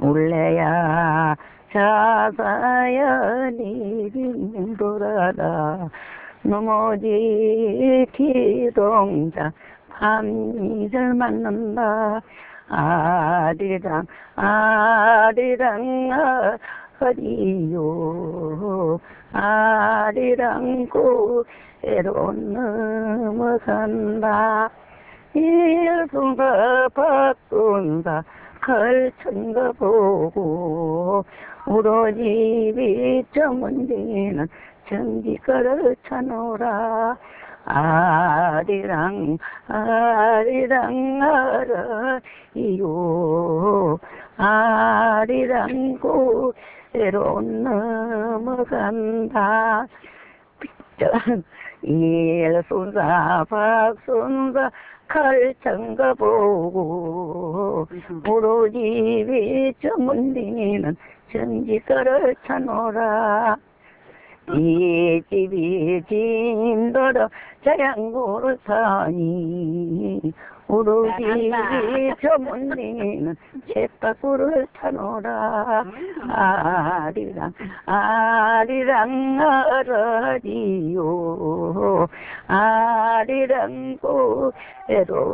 울래야 자사야 니빙 돌아라 넘어지 기동자 밤이슬 만난다 아리랑 아리랑 어디요 아리랑 고애로 넘어간다 일순가 박순가 걸친가 보고 우로집이 저문지는 전기거를 쳐놓으라 아리랑 아리랑 알아이요 아리랑 고애로 넘어간다 일순사 박순사 칼창가 보고 우로집이 저문디는 전기거를 쳐놓으라 이 집이 진더러 자양고를 사니 우로집이 저문디는 쳇바구를 쳐놓으라 아리랑 아리랑 알아지요 아리랑 고애로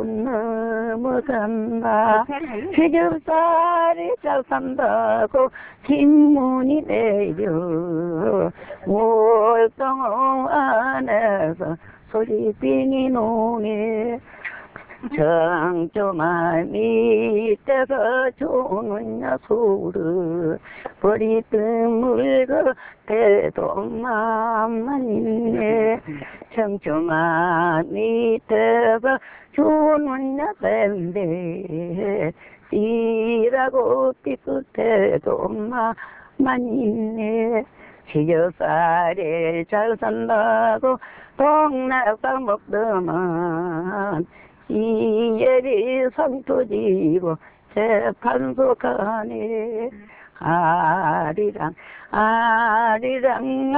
넘어간다 휘겹살이 잘 산다고 뒷문이 내려 몰동 안에서 소리빙이 노네 정조만 밑에서 조는 야수를 버리던 물고 대도 맘만 있네 정조만 밑에서 조는 야수인데 띠라고 삐끗해도 맘만 있네 시저살에 잘 산다고 동네가 먹더만 이예리 상토지고 재판소 가네 아리랑 아리랑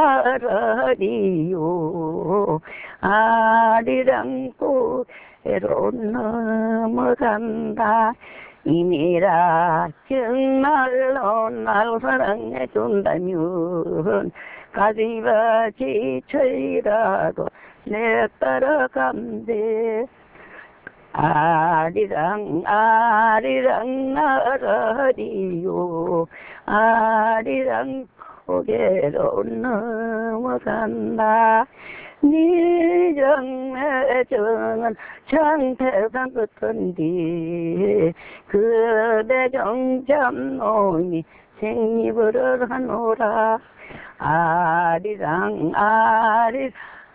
알아리요 아리랑 고애로 넘어간다 이미라 정말로 날 사랑해준다면 가지바지 철이라도 내 따라간대 아리랑 아리랑 알아리요 아리랑 고개로 넘어간다 네 정의 정은 창태산 끝은디 그대 정잠놈이 생리불을 하노라 아리랑 아리랑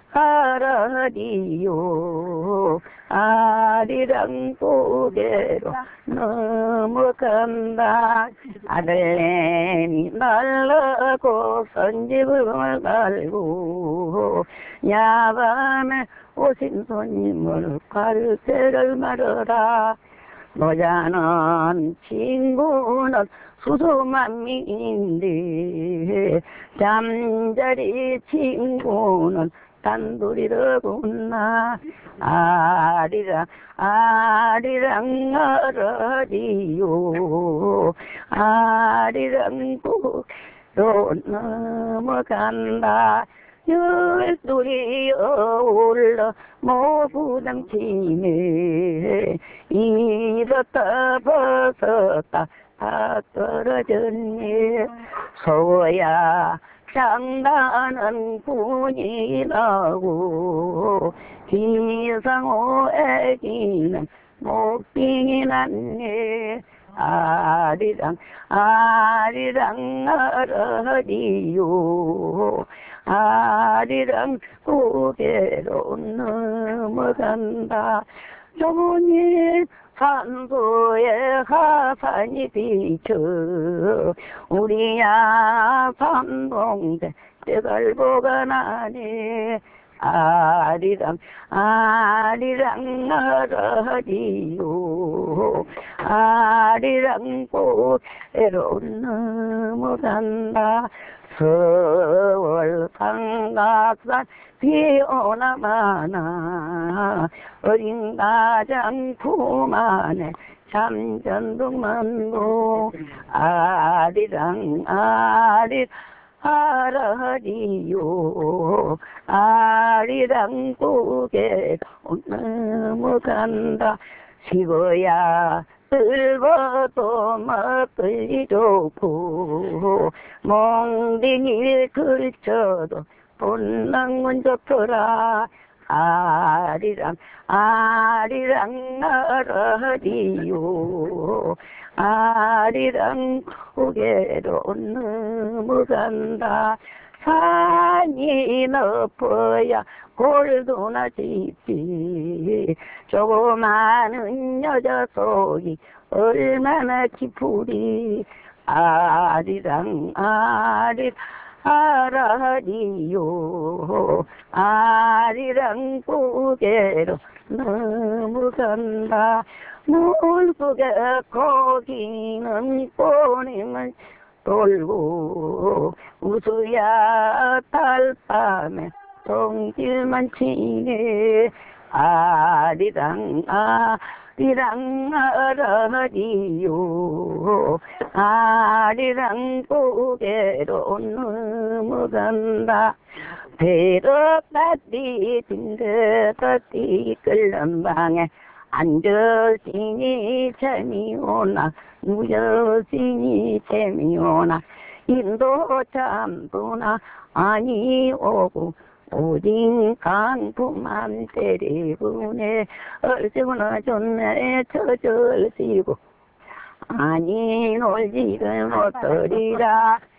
알아리요 아리랑 고개로 넘어간다 아들내미 날라고 선집을 갈고 야밤에 오신 손님을 갈새를 말어라 모자는 친구는 수수만미인데 잠자리 친구는 단둘이더구나 아리랑 아리랑 알아리요 아리랑 고로 넘어간다 열둘이 어울러 모부당치네 잃었다 벗었다 다 떨어졌네 소야 장난은 군이라고 기상호 애기는 목빙이 났네 아리랑 아리랑 알아리요 아리랑 고개로 넘어간다 조님 산소에 하산이 비쳐 우리야 산동대 떼갈보가 나네 아리랑 아리랑 알아리요 아리랑 고애로 넘어간다 서울 상각산 비 오나 마나 어린 가장 구만에 참전동만고 아리랑 아리 아라리요 아리랑 고개 넘어간다 시고야 늙어도 먹기 좋고 몽둥이 걸쳐도 본능은 좋더라 아리랑 아리랑 아라리요 아리랑 고개로 넘어간다 산이 높아야 골도나 깊이 조그마한 여자 속이 얼마나 깊으리 아리랑 아리랑 아라리요 아리랑 고개로 넘어간다 물고기 고기는 꼬리만 돌고 우수야 달밤에 동길만 치네 아리랑 아리랑 아라리요 아리랑 고개로 넘어간다 배럭다리 딩긋다리 끓는 방에 앉으시니 재미오나 누워시니 재미오나 인도 잠도나 아니 오고 오직 강부만 때리고네 얼씨구나 좋네 저절시고 아니 놀지를 못하리라